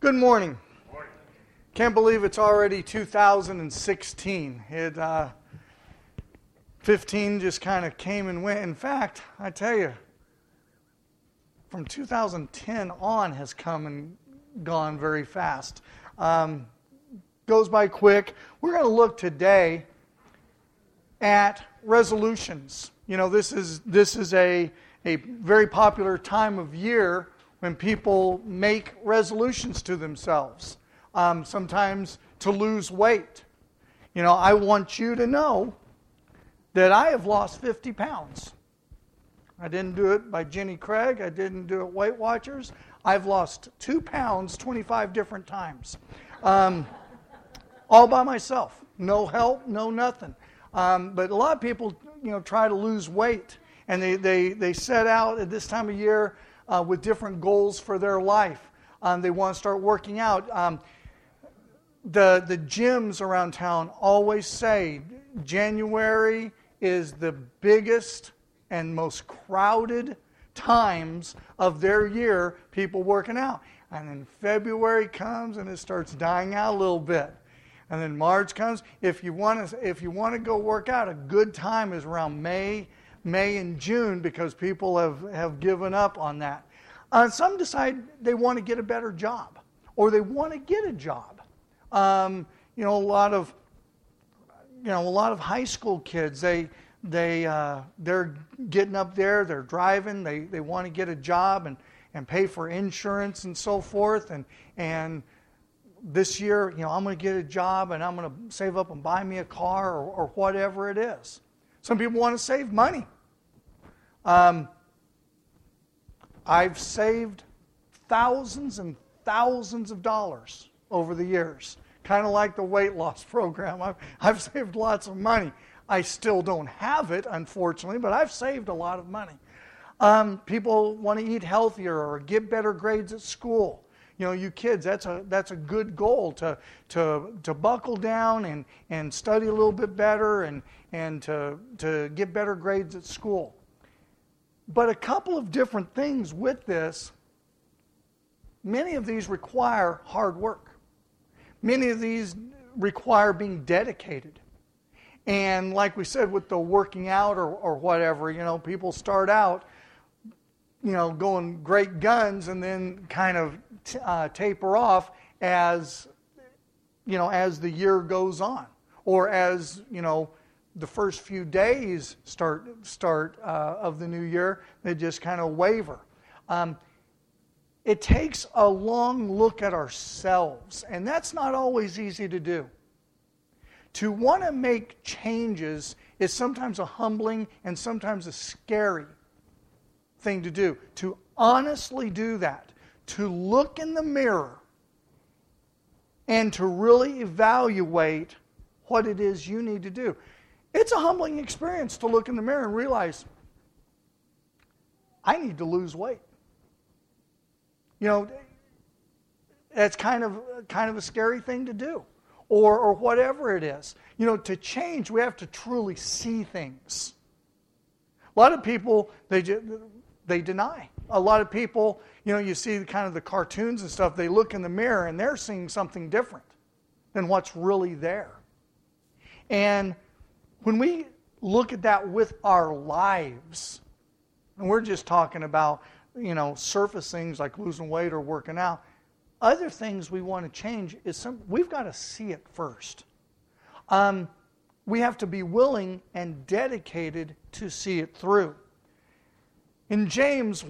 Good morning. Can't believe it's already 2016. 15 just kind of came and went. In fact, I tell you, from 2010 on has come and gone very fast. Goes by quick. We're going to look today at resolutions. You know, this is a very popular time of year when people make resolutions to themselves. Sometimes to lose weight. You know, I want you to know that I have lost 50 pounds. I didn't do it by Jenny Craig. I didn't do it Weight Watchers. I've lost 2 pounds 25 different times. All by myself. No help, no nothing. But a lot of people, you know, try to lose weight. And they set out at this time of year with different goals for their life. They want to start working out. The gyms around town always say January is the biggest and most crowded times of their year, people working out. And then February comes and it starts dying out a little bit. And then March comes. If you want to go work out, a good time is around May and June, because people have given up on that. Some decide they want to get a better job, or they want to get a job. A lot of high school kids, they're getting up there, they're driving, they want to get a job and pay for insurance and so forth. And this year, I'm going to get a job and I'm going to save up and buy me a car or whatever it is. Some people want to save money. I've saved thousands and thousands of dollars over the years, kind of like the weight loss program. I've saved lots of money. I still don't have it, unfortunately, but I've saved a lot of money. People want to eat healthier or get better grades at school. You kids, that's a good goal to buckle down and study a little bit better and to get better grades at school. But a couple of different things with this. Many of these require hard work. Many of these require being dedicated. And like we said, with the working out or whatever, people start out, going great guns and then kind of taper off as the year goes on, or as the first few days start of the new year, they just kind of waver. It takes a long look at ourselves, and that's not always easy to do. To want to make changes is sometimes a humbling and sometimes a scary thing to do. To honestly do that, to look in the mirror and to really evaluate what it is you need to do. It's a humbling experience to look in the mirror and realize, I need to lose weight. That's kind of a scary thing to do, or whatever it is. To change, we have to truly see things. A lot of people, they deny. A lot of people, you see kind of the cartoons and stuff, they look in the mirror and they're seeing something different than what's really there. And when we look at that with our lives, and we're just talking about, surface things like losing weight or working out, other things we want to change is we've got to see it first. We have to be willing and dedicated to see it through. In James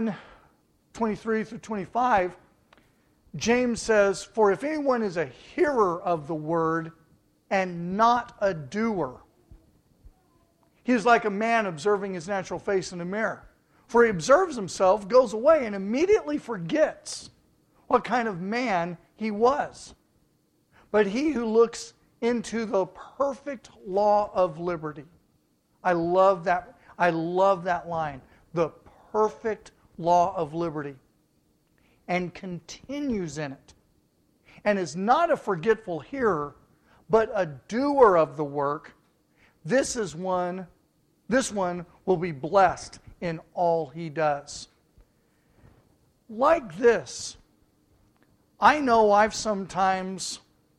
1:23-25, James says, "For if anyone is a hearer of the word and not a doer, he is like a man observing his natural face in a mirror. For he observes himself, goes away, and immediately forgets what kind of man he was. But he who looks into the perfect law of liberty." I love that line. The perfect law of liberty. And continues in it. And is not a forgetful hearer, but a doer of the work. This one will be blessed in all he does. Like this, I know I've sometimes,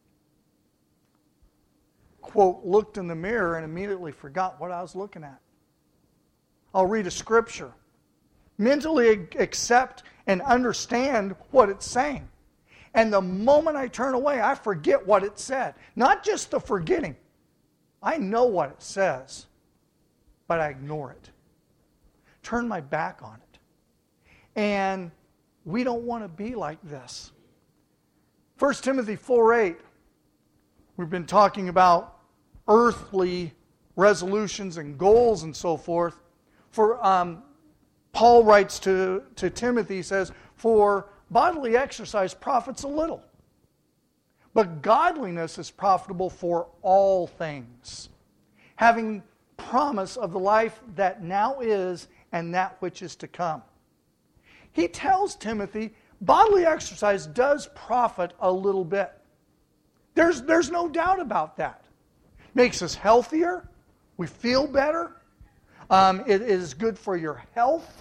quote, looked in the mirror and immediately forgot what I was looking at. I'll read a scripture, mentally accept and understand what it's saying. And the moment I turn away, I forget what it said. Not just the forgetting. I know what it says, but I ignore it. Turn my back on it. And we don't want to be like this. 1 Timothy 4:8, we've been talking about earthly resolutions and goals and so forth. For Paul writes to Timothy, he says, "For bodily exercise profits a little, but godliness is profitable for all things, having promise of the life that now is and that which is to come." He tells Timothy, bodily exercise does profit a little bit. There's no doubt about that. Makes us healthier. We feel better. It is good for your health.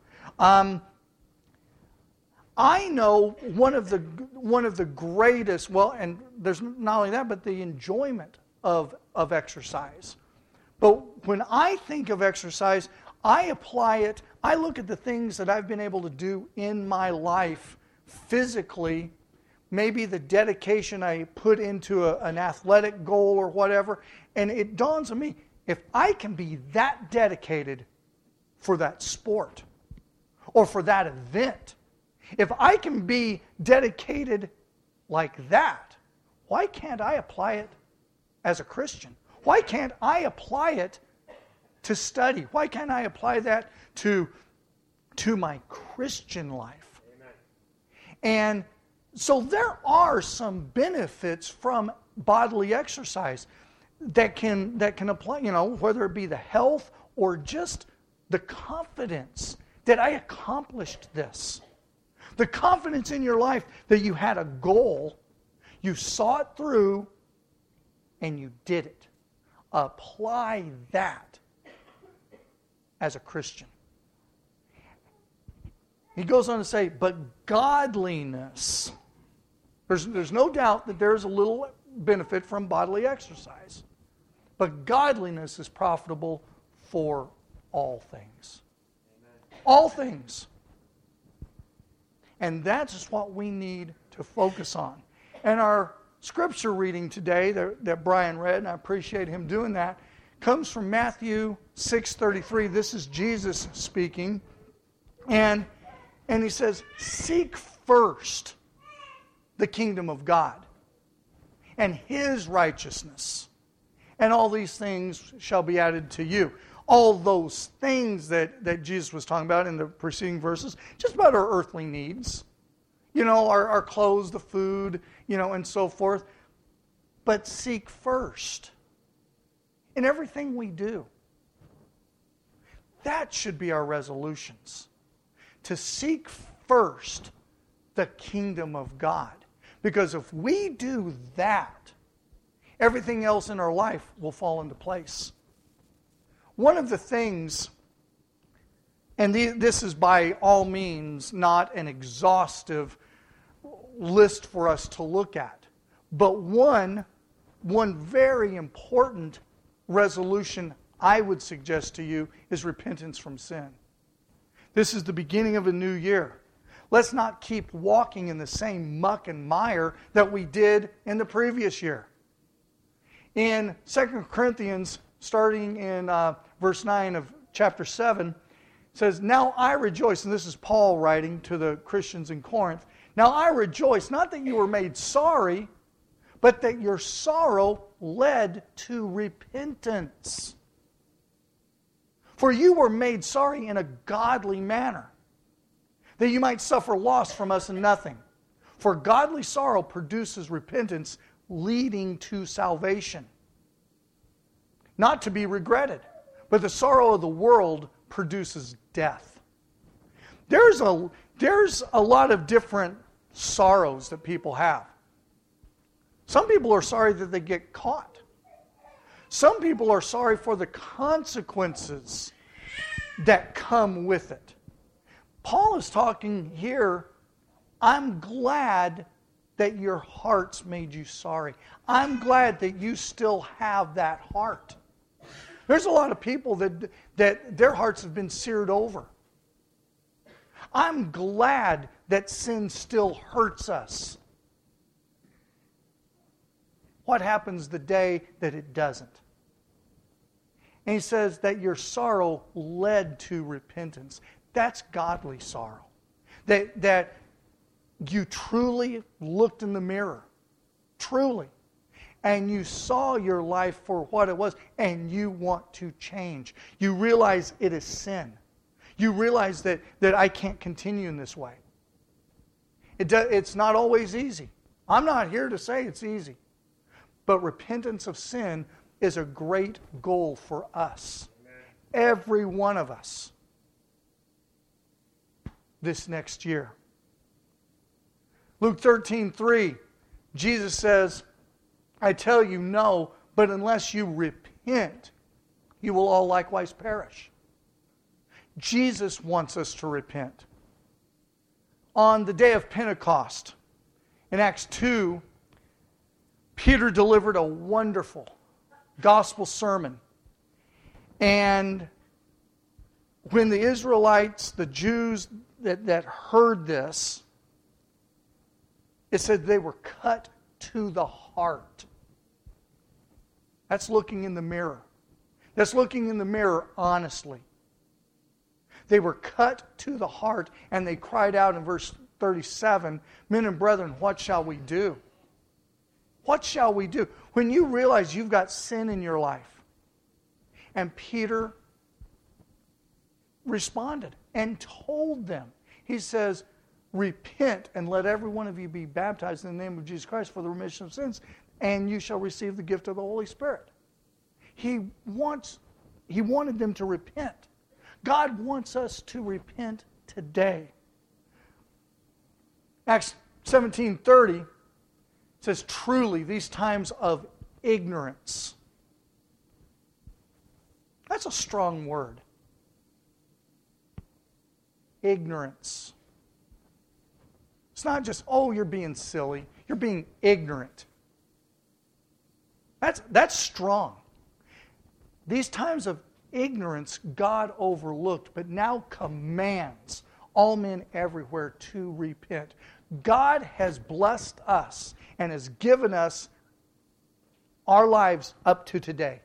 I know one of the greatest, well, and there's not only that, but the enjoyment of exercise. But when I think of exercise, I apply it, I look at the things that I've been able to do in my life physically, maybe the dedication I put into an athletic goal or whatever, and it dawns on me, if I can be that dedicated for that sport or for that event, if I can be dedicated like that, why can't I apply it as a Christian? Why can't I apply it to study? Why can't I apply that to my Christian life? Amen. And so there are some benefits from bodily exercise that can apply, whether it be the health or just the confidence that I accomplished this. The confidence in your life that you had a goal, you saw it through, and you did it. Apply that as a Christian. He goes on to say, but godliness. There's no doubt that there's a little benefit from bodily exercise. But godliness is profitable for all things. Amen. All things. And that's just what we need to focus on. And our scripture reading today that Brian read, and I appreciate him doing that, comes from Matthew 6:33. This is Jesus speaking. And he says, seek first the kingdom of God and His righteousness, and all these things shall be added to you. All those things that Jesus was talking about in the preceding verses, just about our earthly needs. Our clothes, the food, and so forth. But seek first in everything we do. That should be our resolutions. To seek first the kingdom of God. Because if we do that, everything else in our life will fall into place. One of the things, and this is by all means not an exhaustive list for us to look at, but one very important resolution I would suggest to you is repentance from sin. This is the beginning of a new year. Let's not keep walking in the same muck and mire that we did in the previous year. In 2 Corinthians, starting in verse 9 of chapter 7, it says, now I rejoice, and this is Paul writing to the Christians in Corinth, now I rejoice, not that you were made sorry, but that your sorrow led to repentance. For you were made sorry in a godly manner, that you might suffer loss from us in nothing. For godly sorrow produces repentance, leading to salvation. Not to be regretted, but the sorrow of the world produces death. There's a lot of different sorrows that people have. Some people are sorry that they get caught. Some people are sorry for the consequences that come with it. Paul is talking here, I'm glad that your hearts made you sorry. I'm glad that you still have that heart. There's a lot of people that their hearts have been seared over. I'm glad that sin still hurts us. What happens the day that it doesn't? And he says that your sorrow led to repentance. That's godly sorrow. That you truly looked in the mirror. Truly. And you saw your life for what it was, and you want to change. You realize it is sin. You realize that I can't continue in this way. It's not always easy. I'm not here to say it's easy. But repentance of sin is a great goal for us. Amen. Every one of us. This next year. Luke 13:3, Jesus says, I tell you no, but unless you repent, you will all likewise perish. Jesus wants us to repent. On the day of Pentecost, in Acts 2, Peter delivered a wonderful gospel sermon. And when the Israelites, the Jews that heard this, it said they were cut to the heart. That's looking in the mirror. That's looking in the mirror honestly. They were cut to the heart, and they cried out in verse 37, Men and brethren, what shall we do? What shall we do? When you realize you've got sin in your life. And Peter responded and told them. He says, repent and let every one of you be baptized in the name of Jesus Christ for the remission of sins, and you shall receive the gift of the Holy Spirit. He wanted them to repent. God wants us to repent today. Acts 17:30 says, truly, these times of ignorance. That's a strong word. Ignorance. It's not just, oh, you're being silly. You're being ignorant. That's strong. These times of ignorance God overlooked, but now commands all men everywhere to repent. God has blessed us and has given us our lives up to today.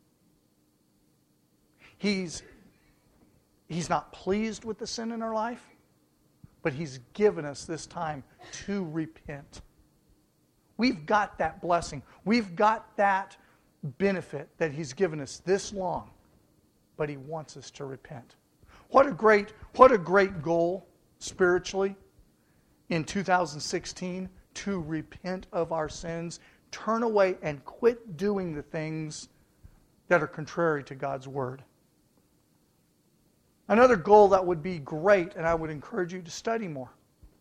He's not pleased with the sin in our life, but He's given us this time to repent. We've got that blessing. We've got that benefit that He's given us this long, but He wants us to repent. What a great goal spiritually in 2016, to repent of our sins, turn away and quit doing the things that are contrary to God's Word. Another goal that would be great, and I would encourage you to study more.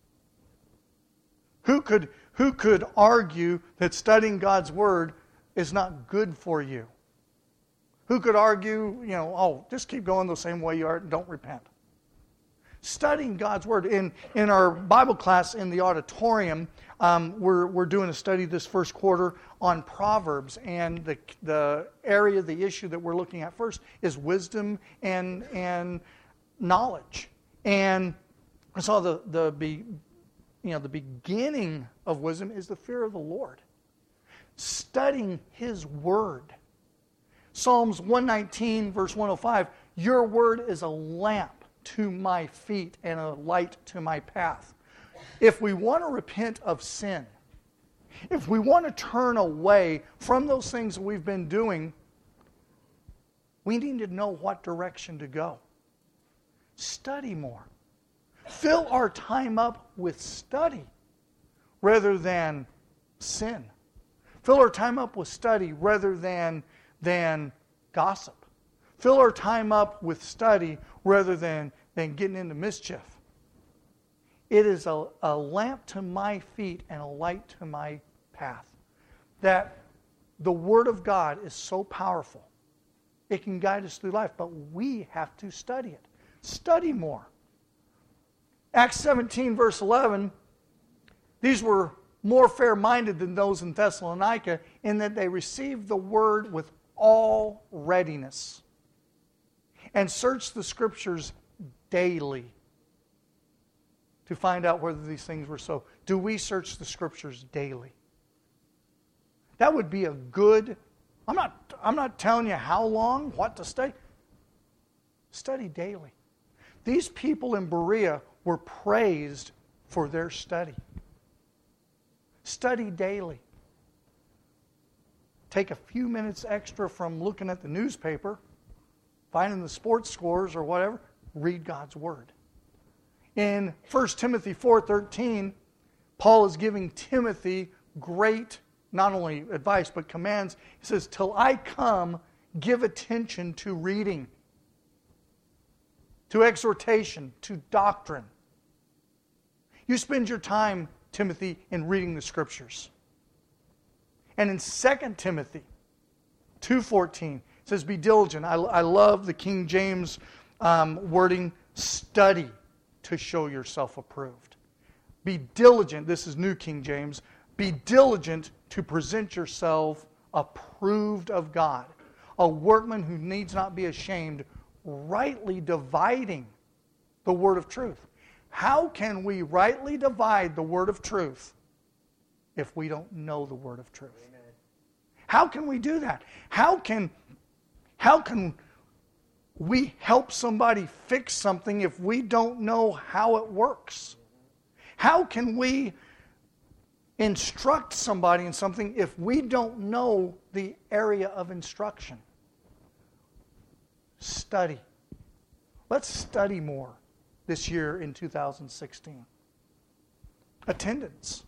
Who could argue that studying God's Word is not good for you? Who could argue, just keep going the same way you are and don't repent? Studying God's Word. In our Bible class in the auditorium, we're doing a study this first quarter on Proverbs, and the issue that we're looking at first is wisdom and knowledge. And I saw the beginning of wisdom is the fear of the Lord. Studying His Word. Psalms 119, verse 105, your Word is a lamp to my feet and a light to my path. If we want to repent of sin, if we want to turn away from those things that we've been doing, we need to know what direction to go. Study more. Fill our time up with study rather than sin. Fill our time up with study rather than gossip. Fill our time up with study rather than getting into mischief. It is a lamp to my feet and a light to my path. That the Word of God is so powerful. It can guide us through life, but we have to study it. Study more. Acts 17, verse 11, these were more fair-minded than those in Thessalonica in that they received the word with all readiness and searched the Scriptures daily to find out whether these things were so. Do we search the Scriptures daily? That would be a good... I'm not telling you how long, what to study. Study daily. These people in Berea were praised for their study. Study daily. Take a few minutes extra from looking at the newspaper, finding the sports scores or whatever. Read God's Word. In 1 Timothy 4:13, Paul is giving Timothy great, not only advice, but commands. He says, "Till I come, give attention to reading, to exhortation, to doctrine." You spend your time, Timothy, in reading the Scriptures. And in 2 Timothy 2:14, it says, "Be diligent." I love the King James wording, "Study to show yourself approved." Be diligent, this is New King James, be diligent to present yourself approved of God, a workman who needs not be ashamed, rightly dividing the word of truth. How can we rightly divide the word of truth if we don't know the word of truth? Amen. How can we do that? How can we help somebody fix something if we don't know how it works? How can we instruct somebody in something if we don't know the area of instruction? Study. Let's study more this year in 2016. Attendance.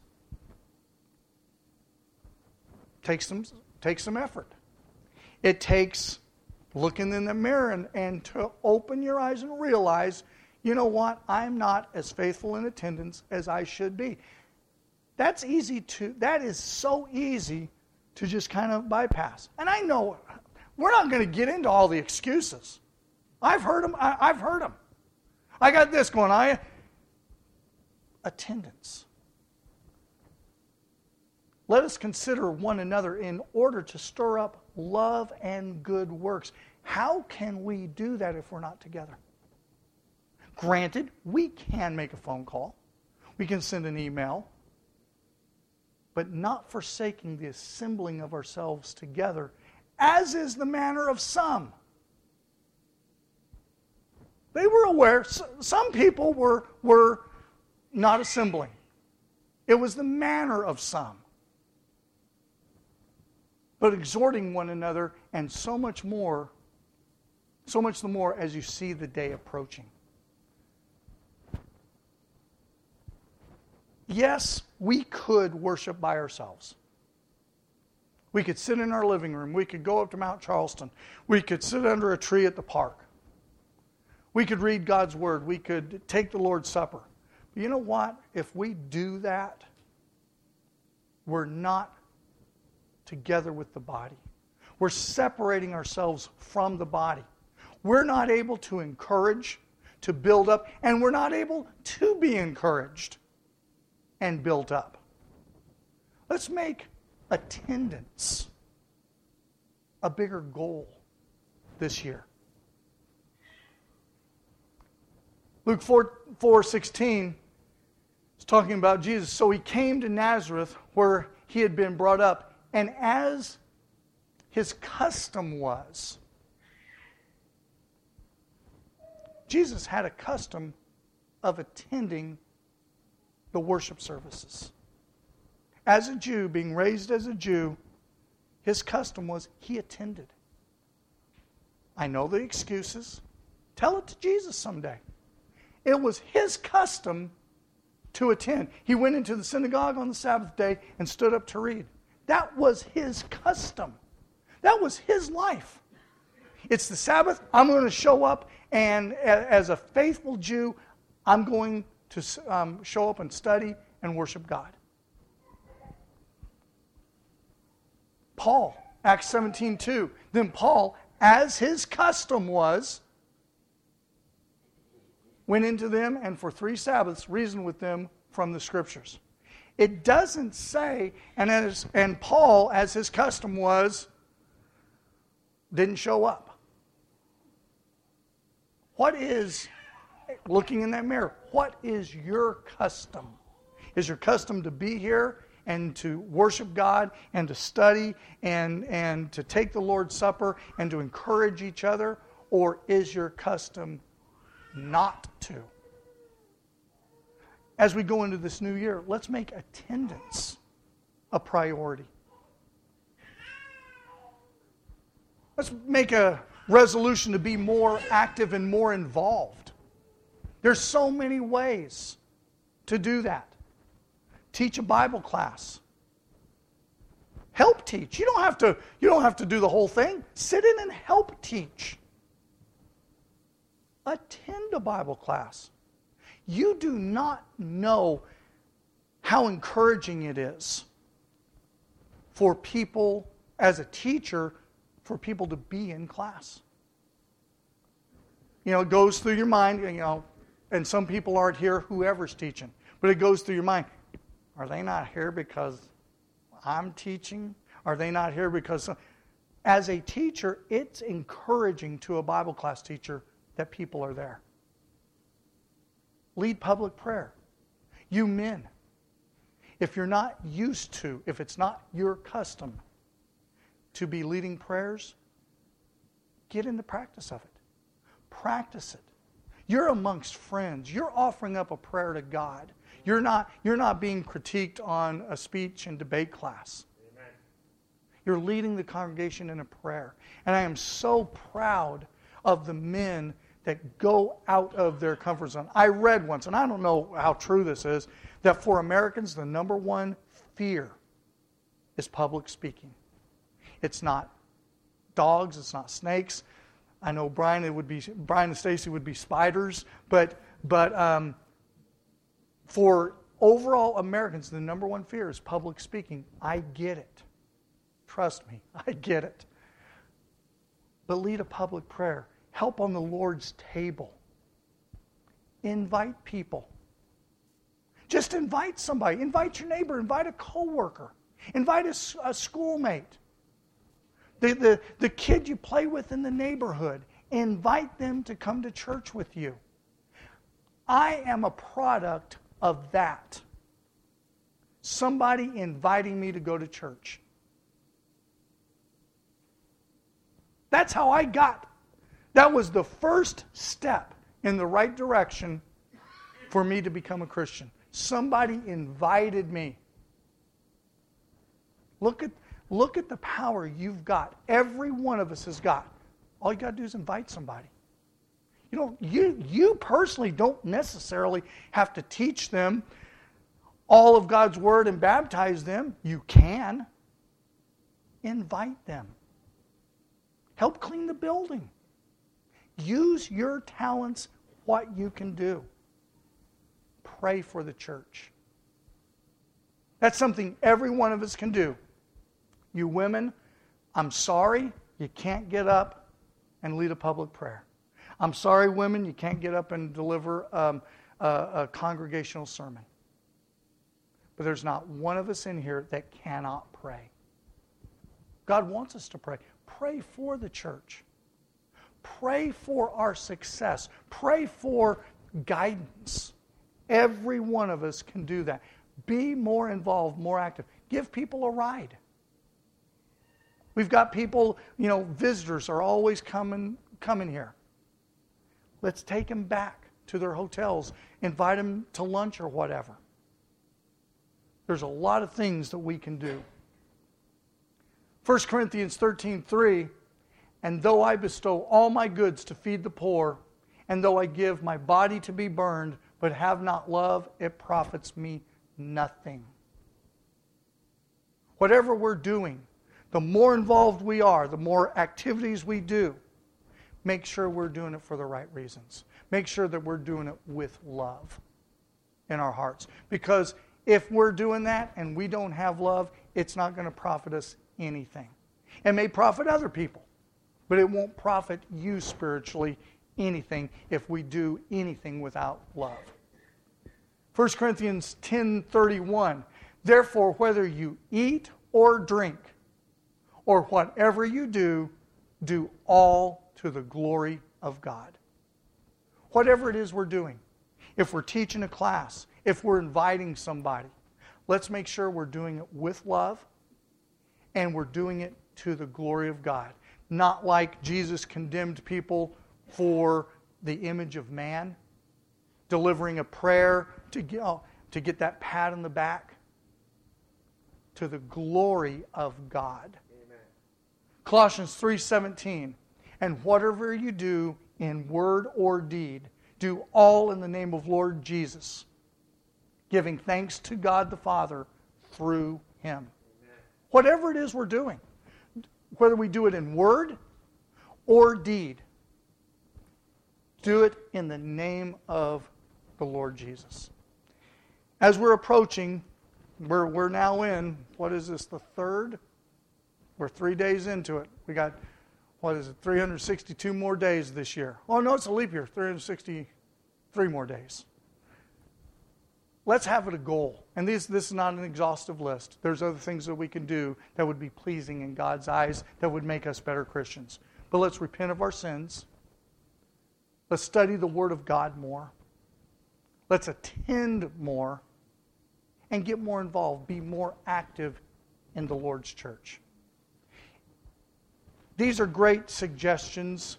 Takes some effort. It takes looking in the mirror and to open your eyes and realize, you know what, I'm not as faithful in attendance as I should be. That is so easy to just kind of bypass. And I know we're not going to get into all the excuses. I've heard them. I got this going on. Attendance. Let us consider one another in order to stir up love and good works. How can we do that if we're not together? Granted, we can make a phone call. We can send an email. But not forsaking the assembling of ourselves together, as is the manner of some. They were aware. Some people were not assembling. It was the manner of some. But exhorting one another, and so much the more as you see the day approaching. Yes, we could worship by ourselves. We could sit in our living room. We could go up to Mount Charleston. We could sit under a tree at the park. We could read God's Word. We could take the Lord's Supper. But you know what? If we do that, we're not together with the body. We're separating ourselves from the body. We're not able to encourage, to build up, and we're not able to be encouraged and built up. Let's make attendance a bigger goal this year. Luke 4:16 is talking about Jesus. So he came to Nazareth where he had been brought up, and as his custom was, Jesus had a custom of attending the worship services. As a Jew, being raised as a Jew, his custom was he attended. I know the excuses. Tell it to Jesus someday. It was his custom to attend. He went into the synagogue on the Sabbath day and stood up to read. That was his custom. That was his life. It's the Sabbath. I'm going to show up, and as a faithful Jew, I'm going to show up and study and worship God. Paul, Acts 17:2. Then Paul, as his custom was, went into them and for 3 Sabbaths reasoned with them from the Scriptures. It doesn't say, and Paul, as his custom was, didn't show up. What is, looking in that mirror, what is your custom? Is your custom to be here and to worship God and to study and to take the Lord's Supper and to encourage each other? Or is your custom not to? As we go into this new year, let's make attendance a priority. Let's make a resolution to be more active and more involved. There's so many ways to do that. Teach a Bible class. Help teach. You don't have to do the whole thing. Sit in and help teach. Attend a Bible class. You do not know how encouraging it is for people, as a teacher, for people to be in class. It goes through your mind, and some people aren't here, whoever's teaching, but it goes through your mind. Are they not here because I'm teaching? Are they not here because... As a teacher, it's encouraging to a Bible class teacher that people are there. Lead public prayer. You men, if you're not used to, if it's not your custom to be leading prayers, get into practice of it. Practice it. You're amongst friends. You're offering up a prayer to God. You're not being critiqued on a speech and debate class. Amen. You're leading the congregation in a prayer. And I am so proud of the men that go out of their comfort zone. I read once, and I don't know how true this is, that for Americans, the number one fear is public speaking. It's not dogs, it's not snakes. I know Brian and Stacy would be spiders, but for overall Americans, the number one fear is public speaking. I get it. Trust me, I get it. But lead a public prayer. Help on the Lord's table. Invite people. Just invite somebody. Invite your neighbor. Invite a coworker. Invite a schoolmate. The kid you play with in the neighborhood. Invite them to come to church with you. I am a product of that. Somebody inviting me to go to church. That's how I got. That was the first step in the right direction for me to become a Christian. Somebody invited me. Look at the power you've got. Every one of us has got. All you got to do is invite somebody. You personally don't necessarily have to teach them all of God's Word and baptize them. You can. Invite them. Help clean the building. Use your talents, what you can do. Pray for the church. That's something every one of us can do. You women, I'm sorry, you can't get up and lead a public prayer. I'm sorry, women, you can't get up and deliver a congregational sermon. But there's not one of us in here that cannot pray. God wants us to pray. Pray for the church. Pray for our success. Pray for guidance. Every one of us can do that. Be more involved, more active. Give people a ride. We've got people, visitors are always coming here. Let's take them back to their hotels. Invite them to lunch or whatever. There's a lot of things that we can do. 1 Corinthians 13:3, and though I bestow all my goods to feed the poor, and though I give my body to be burned, but have not love, it profits me nothing. Whatever we're doing, the more involved we are, the more activities we do, make sure we're doing it for the right reasons. Make sure that we're doing it with love in our hearts. Because if we're doing that and we don't have love, it's not going to profit us anything. It may profit other people, but it won't profit you spiritually anything if we do anything without love. 1 Corinthians 10:31, Therefore, whether you eat or drink, or whatever you do, do all to the glory of God. Whatever it is we're doing, if we're teaching a class, if we're inviting somebody, let's make sure we're doing it with love and we're doing it to the glory of God. Not like Jesus condemned people for the image of man, delivering a prayer to get that pat on the back. To the glory of God. Amen. Colossians 3:17, and whatever you do in word or deed, do all in the name of Lord Jesus, giving thanks to God the Father through Him. Amen. Whatever it is we're doing, whether we do it in word or deed, do it in the name of the Lord Jesus. As we're approaching, we're now in, what is this, the third? We're 3 days into it. We got, 362 more days this year. Oh, no, it's a leap year, 363 more days. Let's have it a goal. And this is not an exhaustive list. There's other things that we can do that would be pleasing in God's eyes, that would make us better Christians. But let's repent of our sins. Let's study the Word of God more. Let's attend more. And get more involved, be more active in the Lord's church. These are great suggestions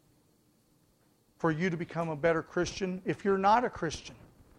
for you to become a better Christian. If you're not a Christian,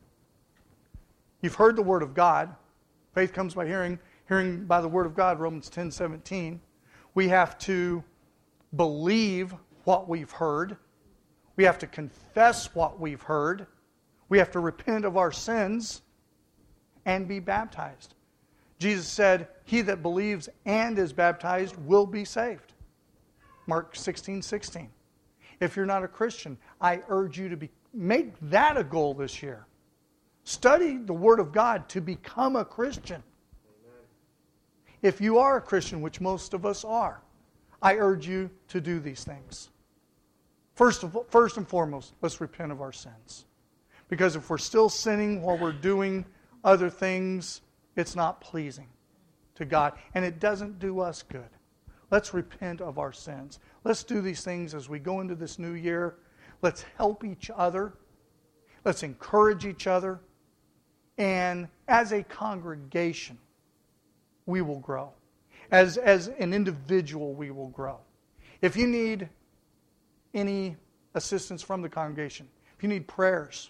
you've heard the Word of God. Faith comes by hearing, hearing by the Word of God, Romans 10:17. We have to believe what we've heard. We have to confess what we've heard. We have to repent of our sins and be baptized. Jesus said, he that believes and is baptized will be saved. Mark 16:16. If you're not a Christian, I urge you to make that a goal this year. Study the Word of God to become a Christian. Amen. If you are a Christian, which most of us are, I urge you to do these things. First and foremost, let's repent of our sins. Because if we're still sinning while we're doing other things, it's not pleasing to God, and it doesn't do us good. Let's repent of our sins. Let's do these things as we go into this new year. Let's help each other. Let's encourage each other. And as a congregation, we will grow. As an individual, we will grow. If you need any assistance from the congregation, if you need prayers,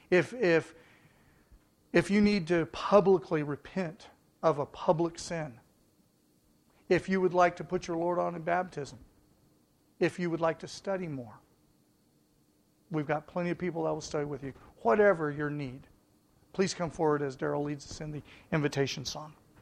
if you need to publicly repent of a public sin, if you would like to put your Lord on in baptism, if you would like to study more, we've got plenty of people that will study with you. Whatever your need, please come forward as Darrell leads us in the invitation song.